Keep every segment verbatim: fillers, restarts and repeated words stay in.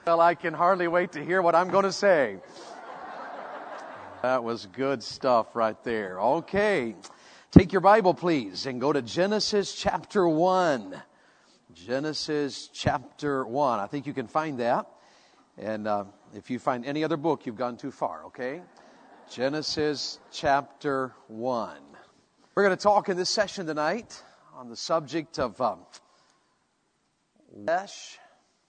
Well, I can hardly wait to hear what I'm going to say. That was good stuff right there. Okay. Take your Bible, please, and go to Genesis chapter one. Genesis chapter one. I think you can find that. And uh, if you find any other book, you've gone too far, okay? Genesis chapter one. We're going to talk in this session tonight on the subject of um, flesh,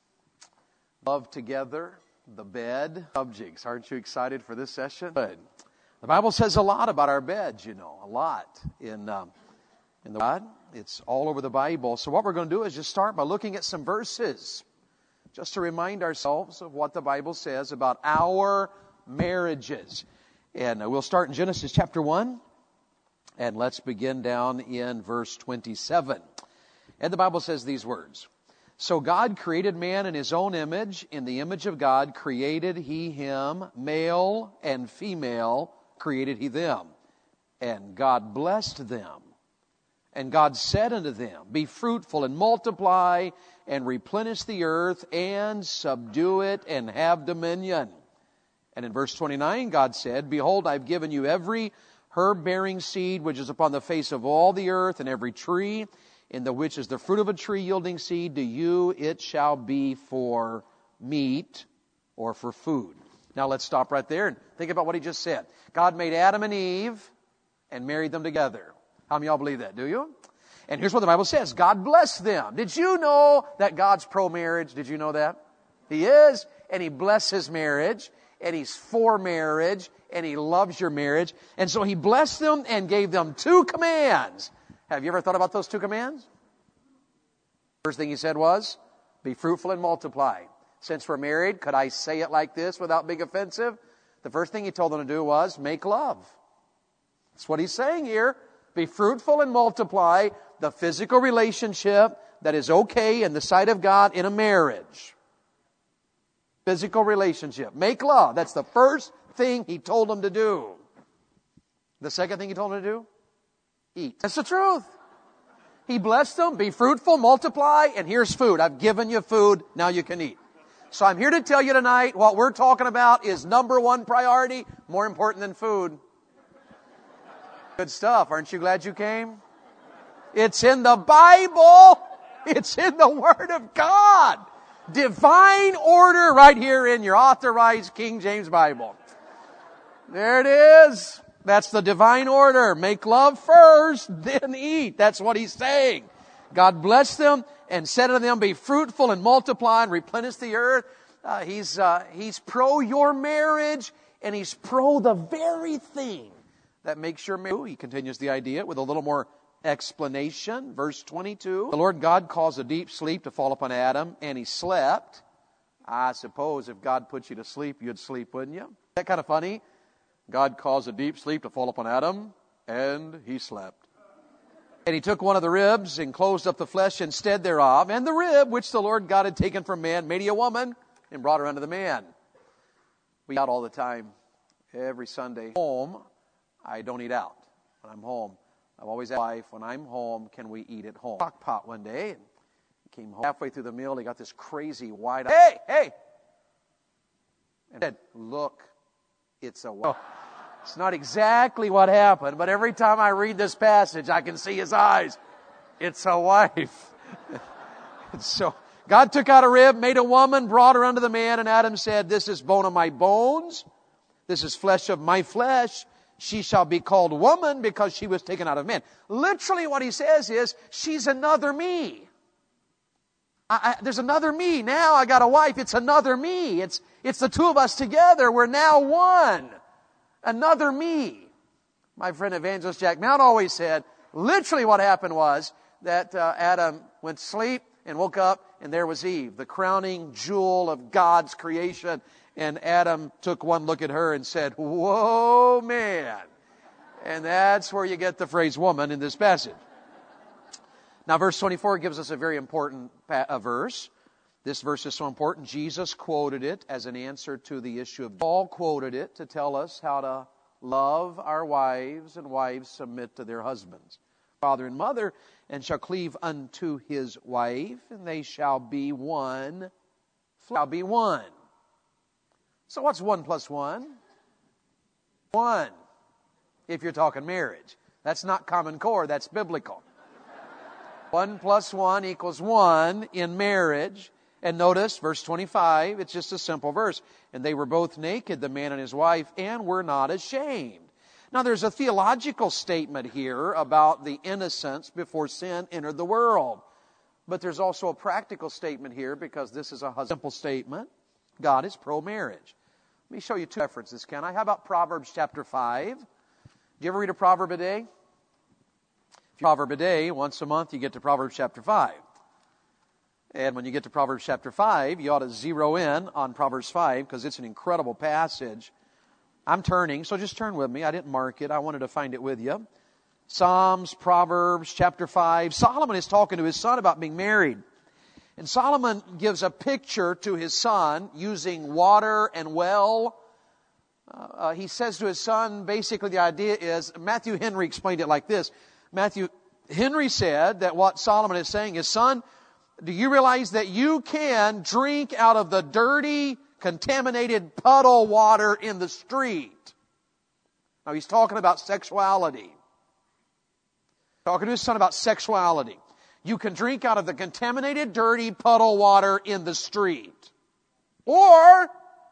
love together, the bed. Subjects. Aren't you excited for this session? Good. The Bible says a lot about our beds, you know, a lot in um, in the God. It's all over the Bible. So what we're going to do is just start by looking at some verses, just to remind ourselves of what the Bible says about our marriages. And uh, we'll start in Genesis chapter one, and let's begin down in verse twenty-seven. And the Bible says these words. So God created man in his own image. In the image of God created he him, male and female created he them. And God blessed them. And God said unto them, be fruitful and multiply and replenish the earth and subdue it and have dominion. And in verse twenty-nine, God said, behold, I've given you every herb-bearing seed which is upon the face of all the earth, and every tree in the which is the fruit of a tree yielding seed, to you it shall be for meat or for food. Now let's stop right there and think about what he just said. God made Adam and Eve and married them together. How many of y'all believe that? Do you? And here's what the Bible says. God blessed them. Did you know that God's pro-marriage? Did you know that? He is. And he blesses marriage. And he's for marriage. And he loves your marriage. And so he blessed them and gave them two commands. Have you ever thought about those two commands? First thing he said was, be fruitful and multiply. Since we're married, could I say it like this without being offensive? The first thing he told them to do was make love. That's what he's saying here. Be fruitful and multiply, the physical relationship that is okay in the sight of God in a marriage. Physical relationship. Make love. That's the first thing he told them to do. The second thing he told them to do? Eat. That's the truth. He blessed them. Be fruitful, multiply, and here's food. I've given you food. Now you can eat. So I'm here to tell you tonight what we're talking about is number one priority, more important than food. Good stuff. Aren't you glad you came? It's in the Bible. It's in the Word of God. Divine order right here in your authorized King James Bible. There it is. That's the divine order. Make love first, then eat. That's what he's saying. God blessed them and said unto them, be fruitful and multiply and replenish the earth. Uh, he's, uh, he's pro your marriage, and he's pro the very thing that makes your marriage. He continues the idea with a little more explanation. Verse twenty-two. The Lord God caused a deep sleep to fall upon Adam, and he slept. I suppose if God put you to sleep, you'd sleep, wouldn't you? Isn't that kind of funny? God caused a deep sleep to fall upon Adam, and he slept. And he took one of the ribs and closed up the flesh instead thereof, and the rib which the Lord God had taken from man made he a woman and brought her unto the man. We eat out all the time, every Sunday. Home, I don't eat out when I'm home. I've always asked my wife, when I'm home, can we eat at home? Crock pot one day, and he came home. Halfway through the meal, he got this crazy wide eye. Hey, hey! And said, look, it's a wife. It's not exactly what happened, but every time I read this passage, I can see his eyes. It's a wife. So God took out a rib, made a woman, brought her unto the man, and Adam said, this is bone of my bones. This is flesh of my flesh. She shall be called woman because she was taken out of man. Literally what he says is, she's another me. I, I, there's another me. Now I got a wife. It's another me. It's, it's the two of us together. We're now one. Another me. My friend Evangelist Jack Mount always said, literally what happened was that uh, Adam went to sleep and woke up, and there was Eve, the crowning jewel of God's creation. And Adam took one look at her and said, whoa, man. And that's where you get the phrase woman in this passage. Now, verse twenty-four gives us a very important pa- a verse. This verse is so important. Jesus quoted it as an answer to the issue of... Paul quoted it to tell us how to love our wives, and wives submit to their husbands. Father and mother, and shall cleave unto his wife, and they shall be one shall be one. So what's one plus one? One. If you're talking marriage. That's not Common Core, that's biblical. One plus one equals one in marriage. And notice, verse twenty-five, it's just a simple verse. And they were both naked, the man and his wife, and were not ashamed. Now there's a theological statement here about the innocence before sin entered the world. But there's also a practical statement here because this is a simple statement. God is pro-marriage. Let me show you two references, can I? How about Proverbs chapter five? Do you ever read a proverb a day? Proverb a day, once a month you get to Proverbs chapter five. And when you get to Proverbs chapter five, you ought to zero in on Proverbs five because it's an incredible passage. I'm turning, so just turn with me. I didn't mark it. I wanted to find it with you. Psalms, Proverbs chapter five. Solomon is talking to his son about being married. And Solomon gives a picture to his son using water and well. Uh, he says to his son, basically the idea is, Matthew Henry explained it like this. Matthew Henry said that what Solomon is saying is, son, do you realize that you can drink out of the dirty, contaminated puddle water in the street? Now he's talking about sexuality. Talking to his son about sexuality. You can drink out of the contaminated, dirty puddle water in the street. Or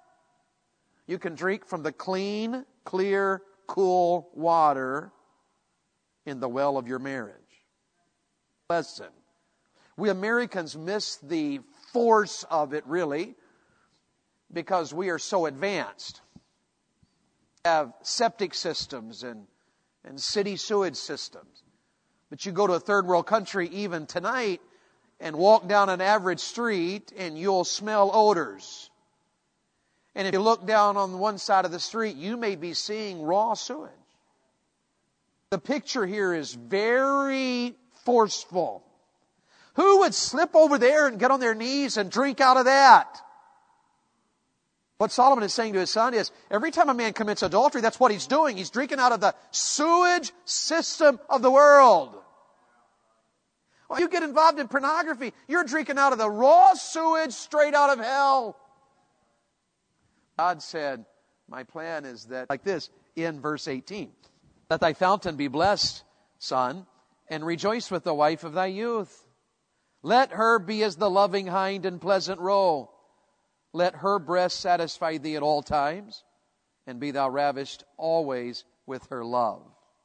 you can drink from the clean, clear, cool water in the well of your marriage. Listen, we Americans miss the force of it really because we are so advanced. We have septic systems and, and city sewage systems. But you go to a third world country even tonight and walk down an average street and you'll smell odors. And if you look down on one side of the street, you may be seeing raw sewage. The picture here is very forceful. Who would slip over there and get on their knees and drink out of that? What Solomon is saying to his son is, every time a man commits adultery, that's what he's doing. He's drinking out of the sewage system of the world. When you get involved in pornography, you're drinking out of the raw sewage straight out of hell. God said, my plan is that, like this, in verse eighteen, let thy fountain be blessed, son, and rejoice with the wife of thy youth. Let her be as the loving hind and pleasant roe. Let her breast satisfy thee at all times, and be thou ravished always with her love.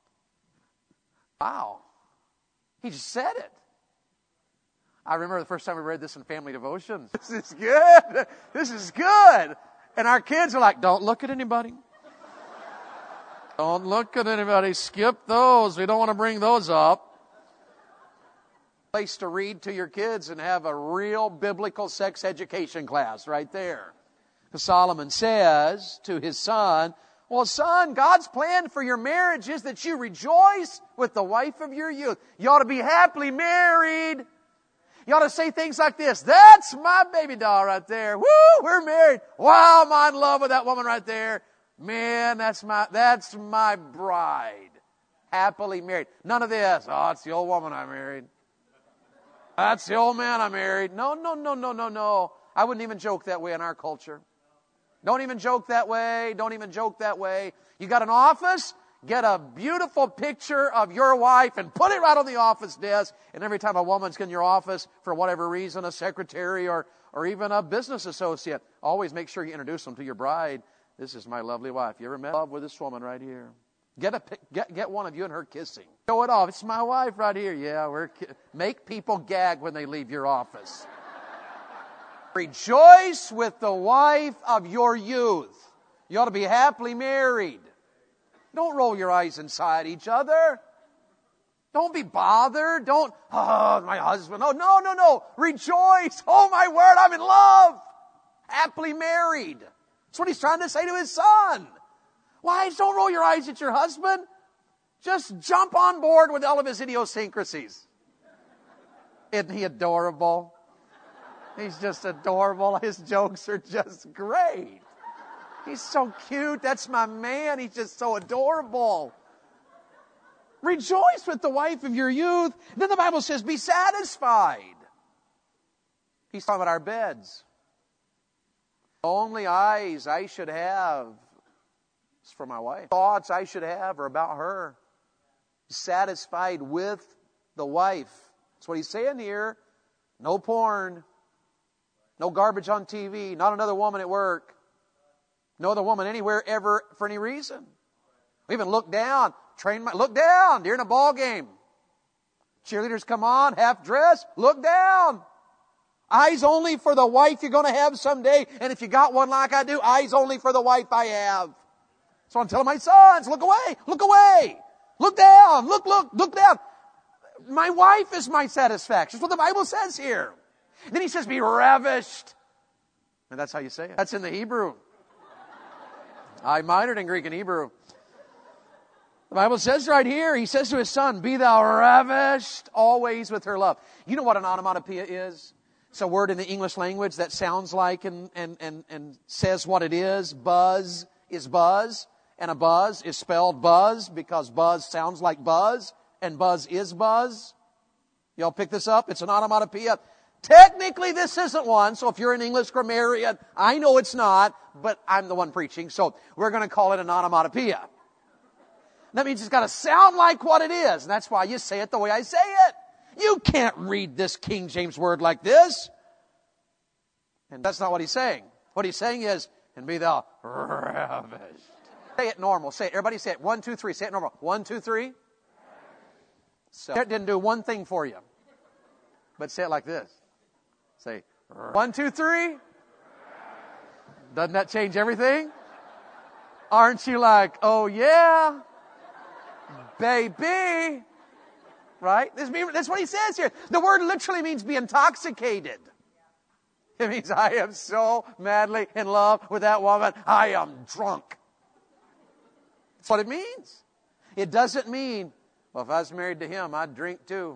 Wow. He just said it. I remember the first time we read this in family devotion. This is good. This is good. And our kids are like, don't look at anybody. Don't look at anybody. Skip those. We don't want to bring those up. Place to read to your kids and have a real biblical sex education class right there. Solomon says to his son, well, son, God's plan for your marriage is that you rejoice with the wife of your youth. You ought to be happily married. You ought to say things like this. That's my baby doll right there. Woo, we're married. Wow, I'm in love with that woman right there. Man, that's my, that's my bride. Happily married. None of this. Oh, it's the old woman I married. That's the old man I married. No, no, no, no, no, no. I wouldn't even joke that way in our culture. Don't even joke that way. Don't even joke that way. You got an office? Get a beautiful picture of your wife and put it right on the office desk. And every time a woman's in your office, for whatever reason, a secretary or, or even a business associate, always make sure you introduce them to your bride. This is my lovely wife. You ever met love with this woman right here? Get a get get one of you and her kissing. Show it off. It's my wife right here. Yeah, we're make people gag when they leave your office. Rejoice with the wife of your youth. You ought to be happily married. Don't roll your eyes inside each other. Don't be bothered. Don't, oh, my husband. Oh, no, no, no. Rejoice. Oh, my word, I'm in love. Happily married. That's what he's trying to say to his son. Wives, don't roll your eyes at your husband. Just jump on board with all of his idiosyncrasies. Isn't he adorable? He's just adorable. His jokes are just great. He's so cute. That's my man. He's just so adorable. Rejoice with the wife of your youth. Then the Bible says, be satisfied. He's talking about our beds. Only eyes I should have is for my wife. Thoughts I should have are about her. Satisfied with the wife. That's what he's saying here. No porn. No garbage on T V. Not another woman at work. No other woman anywhere ever for any reason. Even look down. Train my, look down during a ball game. Cheerleaders come on, half dressed. Look down. Eyes only for the wife you're going to have someday. And if you got one like I do, eyes only for the wife I have. So I'm telling my sons, look away, look away. Look down, look, look, look down. My wife is my satisfaction. That's what the Bible says here. And then he says, be ravished. And that's how you say it. That's in the Hebrew. I minored in Greek and Hebrew. The Bible says right here, he says to his son, be thou ravished always with her love. You know what an onomatopoeia is? It's a word in the English language that sounds like and, and, and, and says what it is. Buzz is buzz. And a buzz is spelled buzz because buzz sounds like buzz. And buzz is buzz. Y'all pick this up? It's an onomatopoeia. Technically, this isn't one. So if you're an English grammarian, I know it's not, but I'm the one preaching. So we're going to call it an onomatopoeia. That means it's got to sound like what it is. And that's why you say it the way I say it. You can't read this King James word like this. And that's not what he's saying. What he's saying is, and be thou ravished. Say it normal. Say it. Everybody say it. One, two, three. Say it normal. One, two, three. So it didn't do one thing for you. But say it like this. Say, one, two, three. Doesn't that change everything? Aren't you like, oh yeah, baby? Right? This, that's what he says here. The word literally means be intoxicated. It means I am so madly in love with that woman, I am drunk. That's what it means. It doesn't mean, well, if I was married to him, I'd drink too.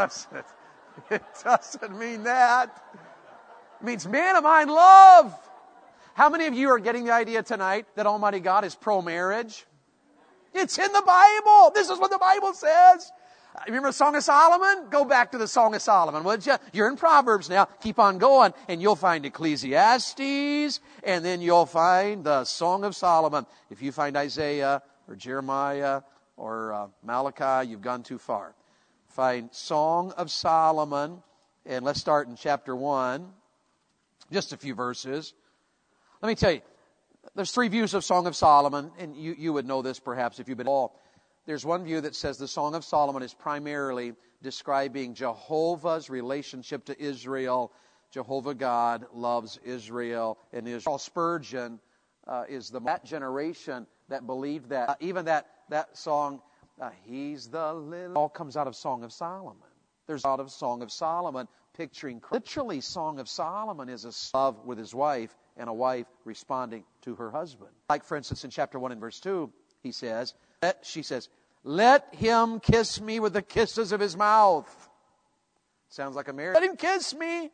It doesn't mean that. It means, man, am I in love? How many of you are getting the idea tonight that Almighty God is pro-marriage? It's in the Bible. This is what the Bible says. Remember the Song of Solomon? Go back to the Song of Solomon, would you? You're in Proverbs now. Keep on going, and you'll find Ecclesiastes, and then you'll find the Song of Solomon. If you find Isaiah or Jeremiah or uh, Malachi, you've gone too far. Find Song of Solomon, and let's start in chapter one. Just a few verses. Let me tell you, there's three views of Song of Solomon, and you, you would know this perhaps if you've been all. There's one view that says the Song of Solomon is primarily describing Jehovah's relationship to Israel. Jehovah God loves Israel, and Israel. Spurgeon uh, is the that generation that believed that. Uh, even that that song, uh, He's the little, all comes out of Song of Solomon. There's out of Song of Solomon, picturing literally Song of Solomon is a love with his wife and a wife responding to her husband. Like for instance in chapter one and verse two, he says. She says, let him kiss me with the kisses of his mouth. Sounds like a marriage. Let him kiss me.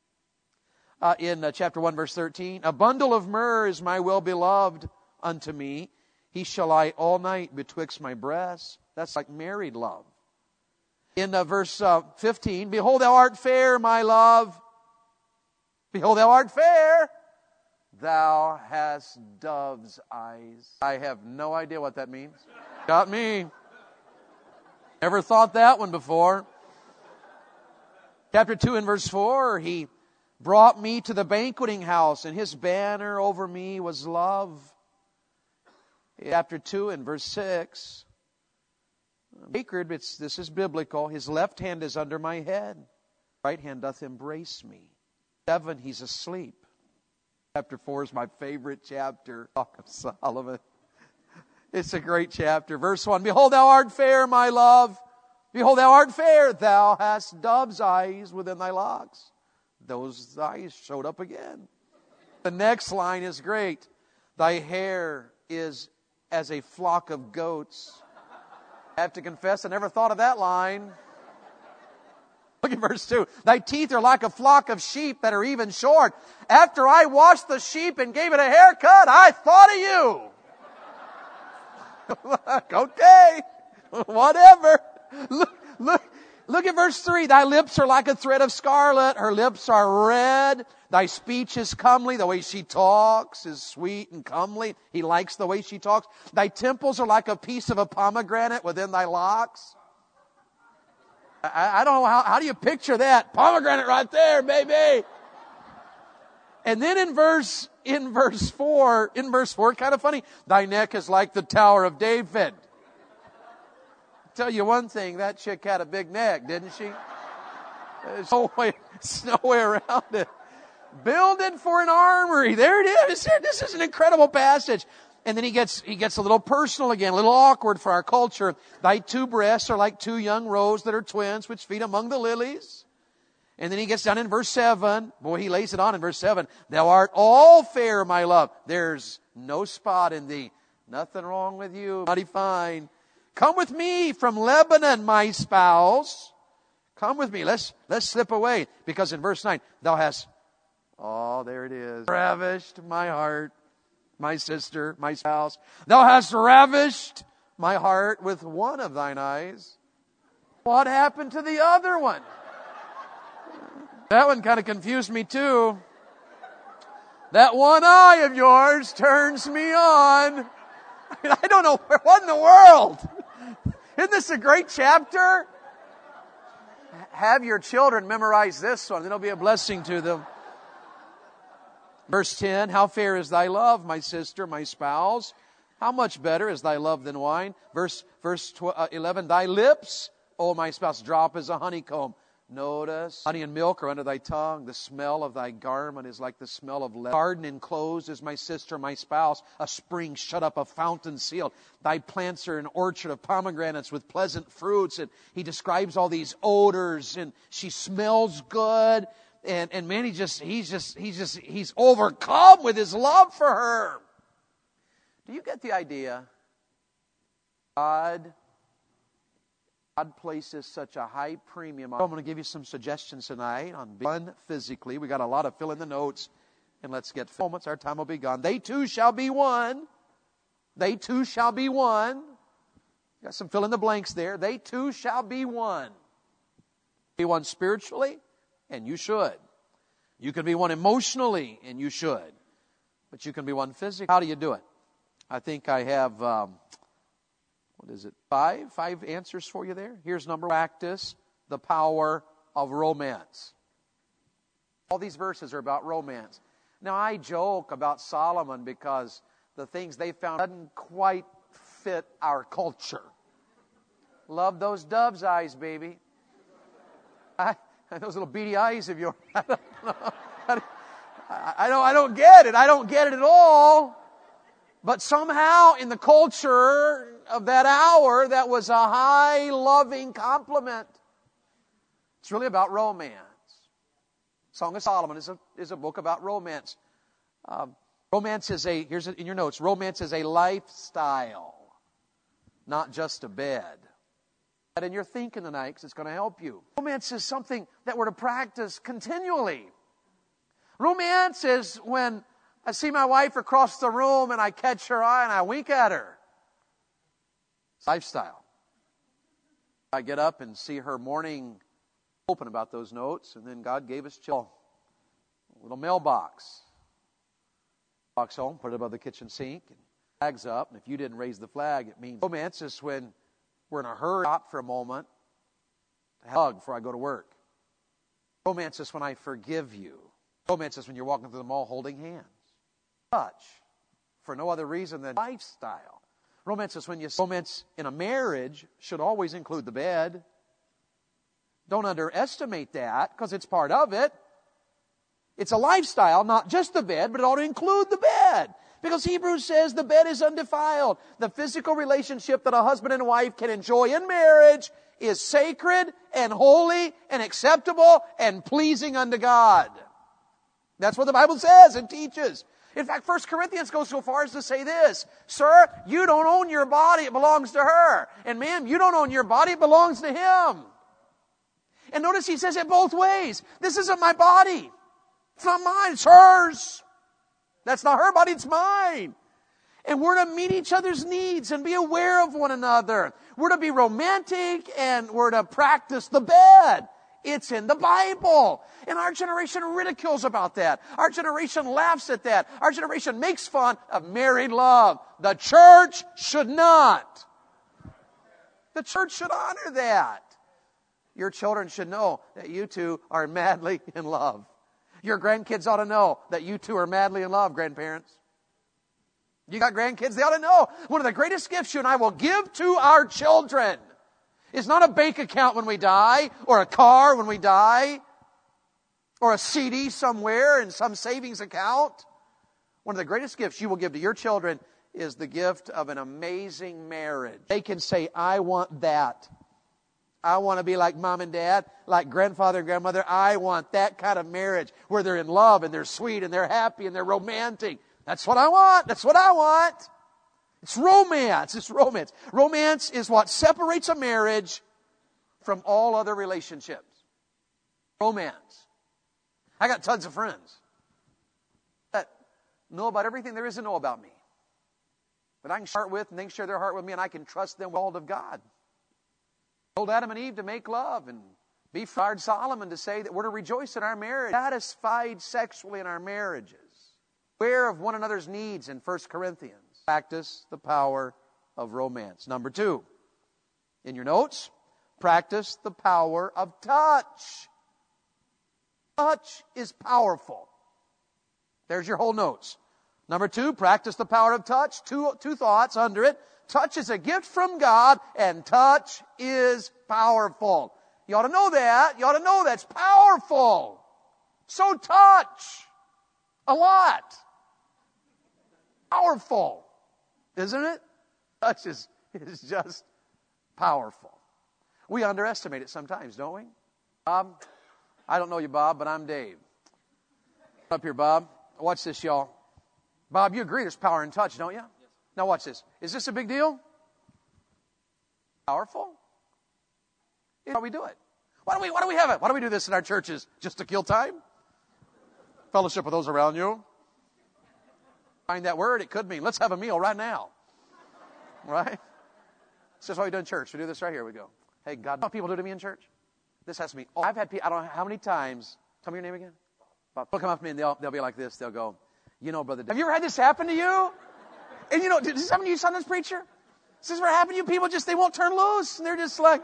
Uh, in uh, chapter one, verse thirteen, a bundle of myrrh is my well-beloved unto me. He shall lie all night betwixt my breasts. That's like married love. In uh, verse uh, fifteen, behold, thou art fair, my love. Behold, thou art fair. Thou hast dove's eyes. I have no idea what that means. Got me. Never thought that one before. Chapter two and verse four, he brought me to the banqueting house, and his banner over me was love. Chapter two and verse six, sacred, it's, this is biblical. His left hand is under my head. Right hand doth embrace me. Seven, he's asleep. Chapter four is my favorite chapter. Song of Solomon. It's a great chapter. Verse one, behold, thou art fair, my love. Behold, thou art fair. Thou hast dove's eyes within thy locks. Those eyes showed up again. The next line is great. Thy hair is as a flock of goats. I have to confess, I never thought of that line. Look at verse two. Thy teeth are like a flock of sheep that are even short. After I washed the sheep and gave it a haircut, I thought of you. Okay, whatever. Look, look. Look at verse three. Thy lips are like a thread of scarlet. Her lips are red. Thy speech is comely. The way she talks is sweet and comely. He likes the way she talks. Thy temples are like a piece of a pomegranate within thy locks. I, I don't know, how, how do you picture that? Pomegranate right there, baby. And then in verse, in verse four, in verse four, kind of funny. Thy neck is like the Tower of David. Tell you one thing, that chick had a big neck, didn't she? There's no way, there's no way around it. Builded for an armory. There it is. This is an incredible passage. And then he gets, he gets a little personal again, a little awkward for our culture. Thy two breasts are like two young roes that are twins, which feed among the lilies. And then he gets down in verse seven. Boy, he lays it on in verse seven. Thou art all fair, my love. There's no spot in thee. Nothing wrong with you. Mighty fine. Come with me from Lebanon, my spouse. Come with me. Let's, let's slip away. Because in verse nine, thou hast, oh, there it is. Ravished my heart, my sister, my spouse. Thou hast ravished my heart with one of thine eyes. What happened to the other one? That one kind of confused me too. That one eye of yours turns me on. I mean, I don't know, what in the world? Isn't this a great chapter? Have your children memorize this one. It'll be a blessing to them. Verse ten, how fair is thy love, my sister, my spouse? How much better is thy love than wine? Verse, verse eleven, thy lips, O my spouse, drop as a honeycomb. Notice, honey and milk are under thy tongue. The smell of thy garment is like the smell of leather. Garden enclosed is my sister, my spouse. A spring shut up, a fountain sealed. Thy plants are an orchard of pomegranates with pleasant fruits. And he describes all these odors, and she smells good. And, and man, he just, he's just, he's just, he's overcome with his love for her. Do you get the idea? God God places such a high premium on. I'm going to give you some suggestions tonight on being one physically. We got a lot of fill in the notes, and let's get moments. Our time will be gone. They two shall be one. They two shall be one. Got some fill in the blanks there. They two shall be one. Be one spiritually, and you should. You can be one emotionally, and you should. But you can be one physically. How do you do it? I think I have. Um, What is it? Five? Five answers for you there. Here's number one. Practice the power of romance. All these verses are about romance. Now, I joke about Solomon because the things they found doesn't quite fit our culture. Love those dove's eyes, baby. I, those little beady eyes of yours. I don't know. I don't, I don't get it. I don't get it at all. But somehow in the culture of that hour, that was a high, loving compliment. It's really about romance. Song of Solomon is a, is a book about romance. Um, romance is a, here's a, in your notes, romance is a lifestyle, not just a bed. And you're thinking tonight because it's going to help you. Romance is something that we're to practice continually. Romance is when I see my wife across the room and I catch her eye and I wink at her. It's lifestyle. I get up and see her morning open about those notes, and then God gave us children. A little mailbox. Box home, put it above the kitchen sink, and flags up. And if you didn't raise the flag, it means romance is when we're in a hurry, stop for a moment, to hug before I go to work. Romance is when I forgive you. Romance is when you're walking through the mall holding hands. Touch, for no other reason than lifestyle. Romance is when you romance in a marriage should always include the bed. Don't underestimate that because it's part of it. It's a lifestyle, not just the bed, but it ought to include the bed. Because Hebrews says the bed is undefiled. The physical relationship that a husband and wife can enjoy in marriage is sacred and holy and acceptable and pleasing unto God. That's what the Bible says and teaches. In fact, First Corinthians goes so far as to say this. Sir, you don't own your body, it belongs to her. And ma'am, you don't own your body, it belongs to him. And notice he says it both ways. This isn't my body. It's not mine, it's hers. That's not her body, it's mine. And we're to meet each other's needs and be aware of one another. We're to be romantic and we're to practice the bed. It's in the Bible. And our generation ridicules about that. Our generation laughs at that. Our generation makes fun of married love. The church should not. The church should honor that. Your children should know that you two are madly in love. Your grandkids ought to know that you two are madly in love, grandparents. You got grandkids, they ought to know one of the greatest gifts you and I will give to our children is not a bank account when we die, or a car when we die, or a C D somewhere in some savings account. One of the greatest gifts you will give to your children is the gift of an amazing marriage. They can say, I want that. I want to be like mom and dad, like grandfather and grandmother. I want that kind of marriage where they're in love and they're sweet and they're happy and they're romantic. That's what I want. That's what I want. It's romance. It's romance. Romance is what separates a marriage from all other relationships. Romance. I got tons of friends that know about everything there is to know about me. But I can start with and they can share their heart with me and I can trust them with all of God. I told Adam and Eve to make love and be fired Solomon to say that we're to rejoice in our marriage. Satisfied sexually in our marriages. Aware of one another's needs in First Corinthians. Practice the power of romance. Number two, in your notes, practice the power of touch. Touch is powerful. There's your whole notes. Number two, practice the power of touch. Two, two thoughts under it. Touch is a gift from God, and touch is powerful. You ought to know that. You ought to know that's powerful. So touch. A lot. Powerful. Isn't it? Touch is, is just powerful. We underestimate it sometimes, don't we? Bob, I don't know you, Bob, but I'm Dave. Up here, Bob. Watch this, y'all. Bob, you agree there's power in touch, don't you? Yes. Now watch this. Is this a big deal? Powerful? How do we do it? Why do we, why do we have it? Why do we do this in our churches? Just to kill time? Fellowship with those around you. Find that word, it could mean let's have a meal right now. Right? This is what we do in church. We do this right here. We go, hey, God, what people do to me in church? This has to be, oh, I've had people, I don't know how many times, tell me your name again. They'll come up to me and they'll, they'll be like this. They'll go, you know, brother, have you ever had this happen to you? And you know, did this happen to you, son, this preacher? This is what happened to you. People just, they won't turn loose. And they're just like,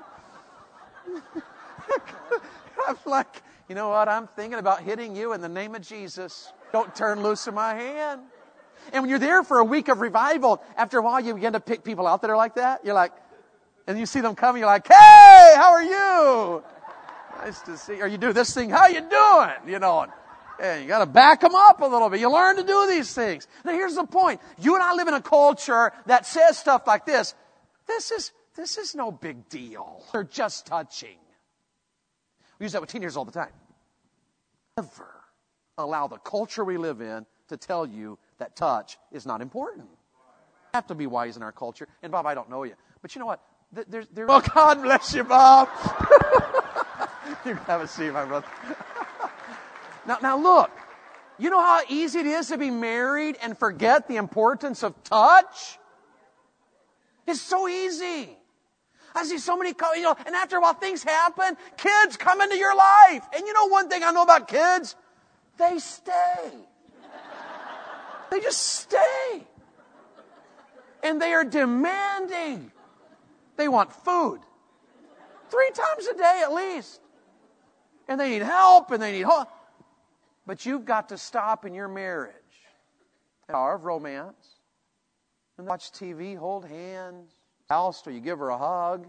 I'm like, you know what? I'm thinking about hitting you in the name of Jesus. Don't turn loose in my hand. And when you're there for a week of revival, after a while you begin to pick people out that are like that. You're like, and you see them coming, you're like, hey, how are you? Nice to see you. Or you do this thing, how you doing? You know, and, and you got to back them up a little bit. You learn to do these things. Now here's the point. You and I live in a culture that says stuff like this. This is, this is no big deal. They're just touching. We use that with teenagers all the time. Never allow the culture we live in to tell you that touch is not important. We have to be wise in our culture. And Bob, I don't know you. But you know what? There's, there's, oh, God bless you, Bob. You can have a seat, my brother. now, now look. You know how easy it is to be married and forget the importance of touch? It's so easy. I see so many, you know, and after a while things happen, kids come into your life. And you know one thing I know about kids? They stay. They just stay. And they are demanding. They want food. Three times a day at least. And they need help and they need help. But you've got to stop in your marriage. The power of romance. And watch T V, hold hands. House, or you give her a hug.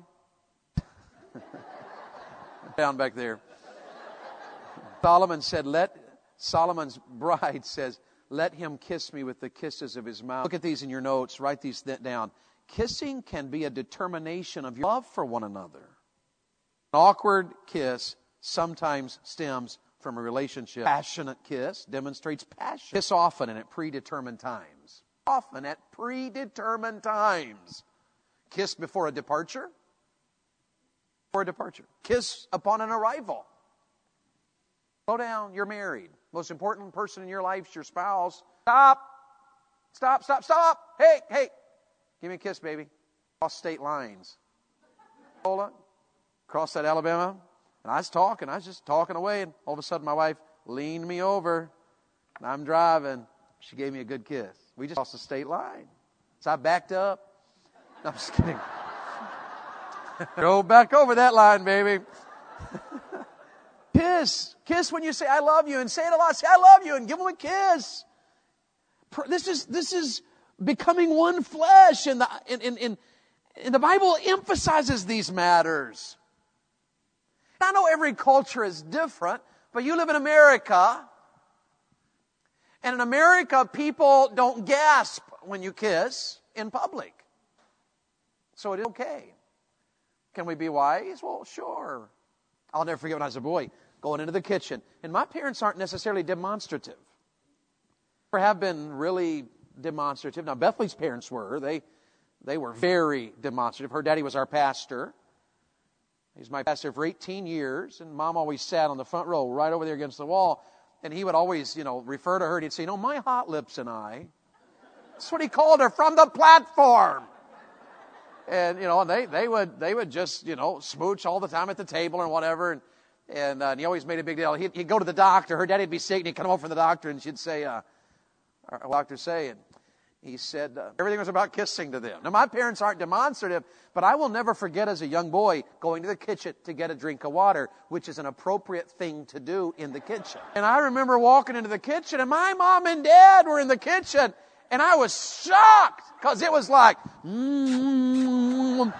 Down back there. Solomon said, let, Solomon's bride says, let him kiss me with the kisses of his mouth. Look at these in your notes. Write these down. Kissing can be a determination of your love for one another. An awkward kiss sometimes stems from a relationship. Passionate kiss demonstrates passion. Kiss often and at predetermined times. Often at predetermined times. Kiss before a departure. Before a departure. Kiss upon an arrival. Slow down. You're married. Most important person in your life is your spouse. Stop. Stop, stop, stop. Hey, hey. Give me a kiss, baby. Cross state lines. Hold on. Cross that Alabama. And I was talking. I was just talking away. And all of a sudden my wife leaned me over. And I'm driving. She gave me a good kiss. We just crossed the state line. So I backed up. No, I'm just kidding. Go back over that line, baby. Kiss. Kiss when you say, I love you. And say it a lot. Say, I love you. And give them a kiss. This is, this is becoming one flesh. And the, in, in, in, and the Bible emphasizes these matters. I know every culture is different, but you live in America. And in America, people don't gasp when you kiss in public. So it is okay. Can we be wise? Well, sure. I'll never forget when I was a boy going into the kitchen. And my parents aren't necessarily demonstrative. Or have been really demonstrative. Now, Bethley's parents were. They, they were very demonstrative. Her daddy was our pastor. He was my pastor for eighteen years. And Mom always sat on the front row right over there against the wall. And he would always, you know, refer to her. And he'd say, you know, my hot lips and I. That's what he called her from the platform. And, you know, they, they would they would just, you know, smooch all the time at the table and whatever. And and, uh, and he always made a big deal. He'd, he'd go to the doctor. Her daddy'd be sick. And he'd come home from the doctor. And she'd say, uh, our doctor say, and he said, uh, everything was about kissing to them. Now, my parents aren't demonstrative, but I will never forget as a young boy going to the kitchen to get a drink of water, which is an appropriate thing to do in the kitchen. And I remember walking into the kitchen, and my mom and dad were in the kitchen, and I was shocked, because it was like, mm.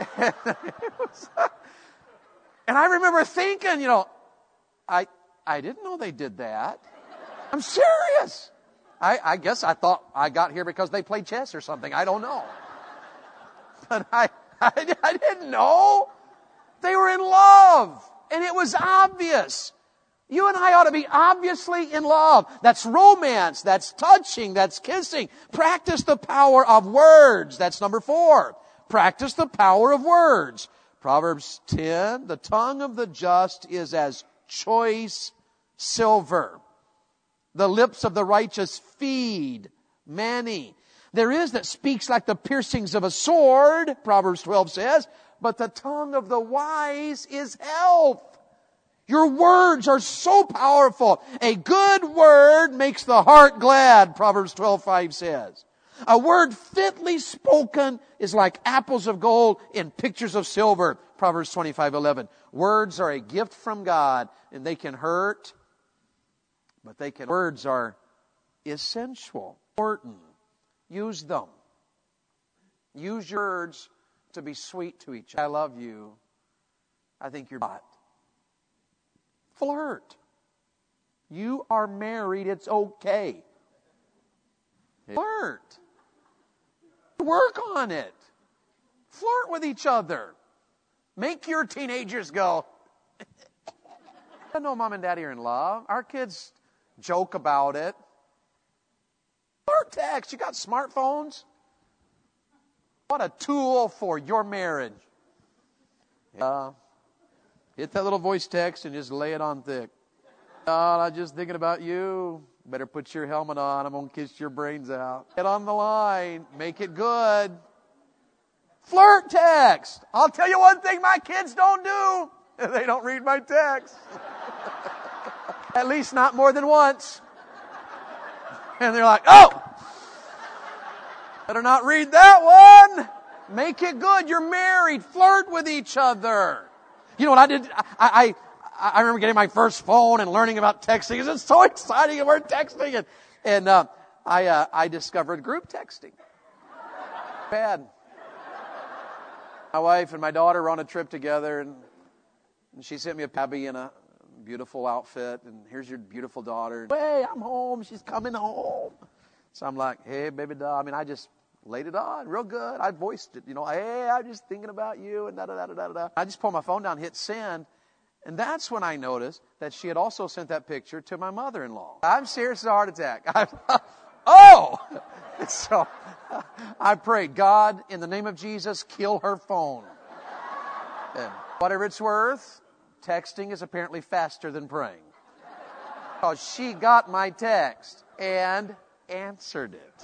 And I remember thinking, you know, I I didn't know they did that. I'm serious. I, I guess I thought I got here because they played chess or something. I don't know. But I, I, I didn't know. They were in love. And it was obvious. You and I ought to be obviously in love. That's romance. That's touching. That's kissing. Practice the power of words. That's number four. Practice the power of words. Proverbs ten, the tongue of the just is as choice silver. The lips of the righteous feed many. There is that speaks like the piercings of a sword, Proverbs twelve says, but the tongue of the wise is health. Your words are so powerful. A good word makes the heart glad, Proverbs twelve five says. A word fitly spoken is like apples of gold in pictures of silver, Proverbs twenty-five eleven. Words are a gift from God, and they can hurt, but they can. Words are essential, important. Use them. Use your words to be sweet to each other. I love you. I think you're hot. Flirt. You are married. It's okay. Flirt. Work on it. Flirt with each other. Make your teenagers go, I know Mom and Daddy are in love. Our kids joke about it. Flirt text. You got smartphones? What a tool for your marriage. Uh, hit that little voice text and just lay it on thick. God, I'm just thinking about you. Better put your helmet on. I'm going to kiss your brains out. Get on the line. Make it good. Flirt text. I'll tell you one thing my kids don't do. They don't read my text. At least not more than once. And they're like, oh! Better not read that one. Make it good. You're married. Flirt with each other. You know what I did? I, I, I remember getting my first phone and learning about texting. It's so exciting and we're texting. And, and uh, I, uh, I discovered group texting. Bad. My wife and my daughter were on a trip together, and, and she sent me a Pabby in a beautiful outfit. And here's your beautiful daughter. Hey, I'm home. She's coming home. So I'm like, hey, baby doll. I mean, I just laid it on real good. I voiced it, you know, hey, I'm just thinking about you and da da da da da da. I just pulled my phone down, hit send. And that's when I noticed that she had also sent that picture to my mother-in-law. I'm serious as a heart attack. I, oh! So I prayed, God, in the name of Jesus, kill her phone. And whatever it's worth, texting is apparently faster than praying. Because she got my text. And answered it.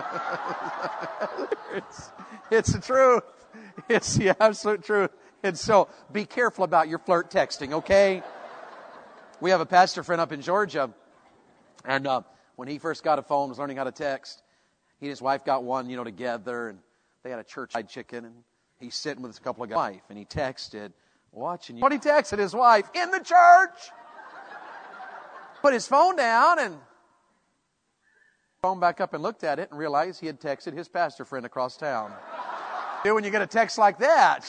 it's, it's the truth. It's the absolute truth. And so be careful about your flirt texting, okay? We have a pastor friend up in Georgia, and uh, when he first got a phone, was learning how to text, he and his wife got one, you know, together, and they had a church fried chicken, and he's sitting with a couple of guys, and he texted, watching you. What he texted his wife in the church, put his phone down, and phone back up and looked at it and realized he had texted his pastor friend across town. Dude, when you get a text like that,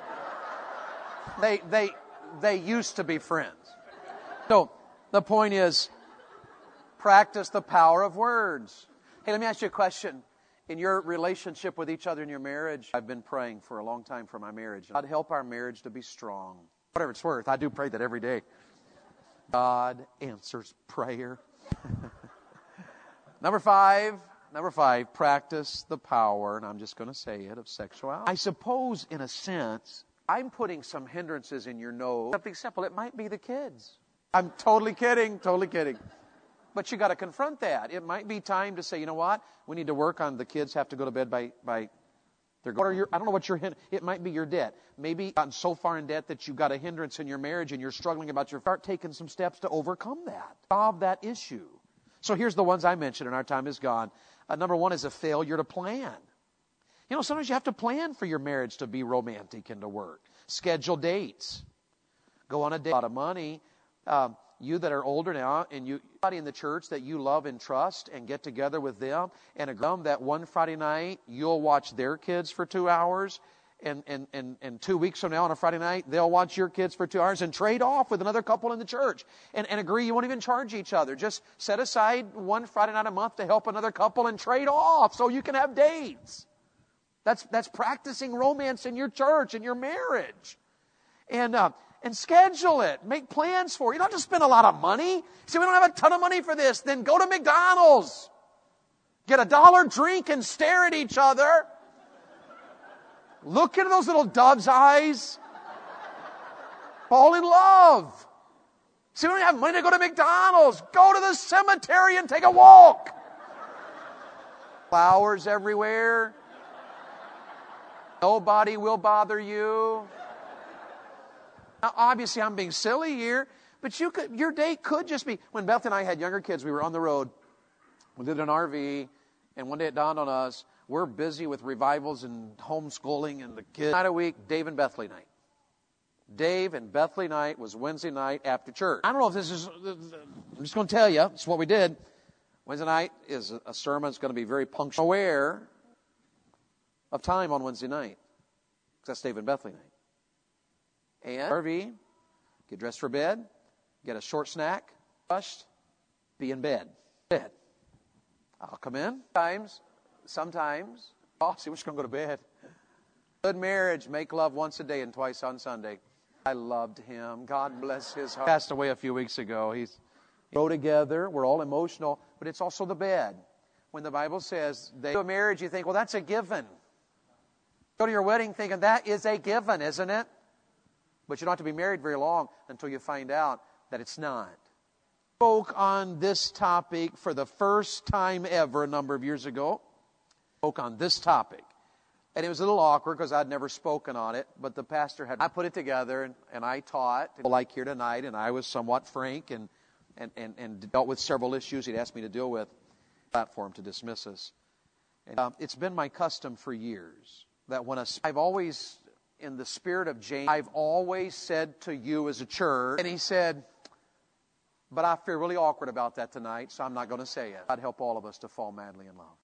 they they they used to be friends. So the point is, practice the power of words. Hey, let me ask you a question. In your relationship with each other in your marriage, I've been praying for a long time for my marriage. God, help our marriage to be strong. Whatever it's worth, I do pray that every day. God answers prayer. Number five, number five, practice the power, and I'm just going to say it, of sexuality. I suppose, in a sense, I'm putting some hindrances in your nose. Something simple. It might be the kids. I'm totally kidding, totally kidding. But you got to confront that. It might be time to say, you know what? We need to work on the kids have to go to bed by by their. What are your? I don't know what your. It might be your debt. Maybe you've gotten so far in debt that you've got a hindrance in your marriage and you're struggling about your. Start taking some steps to overcome that, solve that issue. So here's the ones I mentioned, and our time is gone. Uh, number one is a failure to plan. You know, sometimes you have to plan for your marriage to be romantic and to work. Schedule dates. Go on a date. A lot of money. Um, You that are older now, and you, anybody in the church that you love and trust, and get together with them and agree that one Friday night you'll watch their kids for two hours, and, and, and, and two weeks from now on a Friday night they'll watch your kids for two hours, and trade off with another couple in the church, and, and agree you won't even charge each other. Just set aside one Friday night a month to help another couple and trade off so you can have dates. That's that's practicing romance in your church, in your marriage, and. Uh, And schedule it. Make plans for it. You don't have to spend a lot of money. See, we don't have a ton of money for this. Then go to McDonald's. Get a dollar drink and stare at each other. Look into those little dove's eyes. Fall in love. See, we don't have money to go to McDonald's. Go to the cemetery and take a walk. Flowers everywhere. Nobody will bother you. Now, obviously, I'm being silly here, but you could, your date could just be, when Beth and I had younger kids, we were on the road. We lived in an R V, and one day it dawned on us, we're busy with revivals and homeschooling and the kids. Night a week, Dave and Bethley night. Dave and Bethley night was Wednesday night after church. I don't know if this is, I'm just going to tell you, it's what we did. Wednesday night is a sermon that's going to be very punctual. Aware of time on Wednesday night, because that's Dave and Bethley night. And R V, get dressed for bed, get a short snack, brushed, be in bed. Bed. I'll come in. Sometimes, sometimes, oh, see, we're just going to go to bed. Good marriage, make love once a day and twice on Sunday. I loved him. God bless his heart. Passed away a few weeks ago. He's go together. We're all emotional, but it's also the bed. When the Bible says they do a marriage, you think, well, that's a given. Go to your wedding thinking that is a given, isn't it? But you don't have to be married very long until you find out that it's not. I spoke on this topic for the first time ever a number of years ago. I spoke on this topic. And it was a little awkward because I'd never spoken on it. But the pastor had, I put it together and, and I taught, like here tonight, and I was somewhat frank and, and, and, and dealt with several issues he'd asked me to deal with. Platform to dismiss us. And, uh, it's been my custom for years that when a, I've always... in the spirit of James, I've always said to you as a church, and he said, but I feel really awkward about that tonight, so I'm not going to say it. God help all of us to fall madly in love.